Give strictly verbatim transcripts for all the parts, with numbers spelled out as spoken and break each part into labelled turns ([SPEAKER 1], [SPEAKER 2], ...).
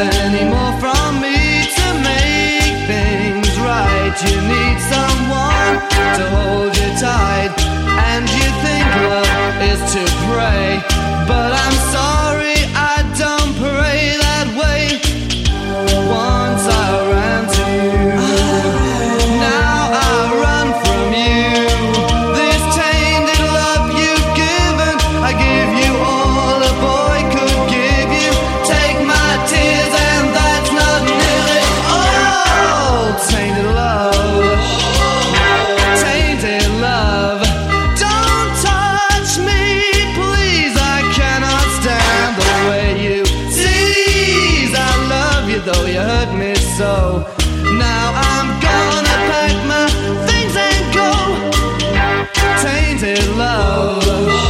[SPEAKER 1] anymore from me to make things right. You need someone to hold you tight, and you think love is to pray, but I'm sorry, I don't pray that way. Once I ran to you, now I run from you. This tainted love you've given, I give you all a boy could give you. Take my tears and that's not nearly all. Tainted love, tainted love. Don't touch me, please, I cannot stand the way you tease. I love you though you hurt me so. Now I'm gonna pack my things and go. Tainted love,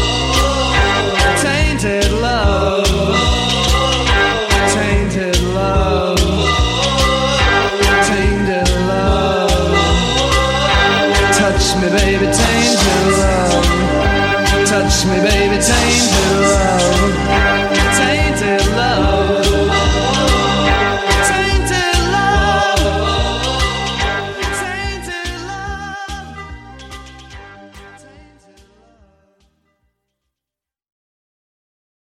[SPEAKER 1] tainted love, tainted love, tainted love. Touch me, baby, tainted love. Touch me, baby, tainted love.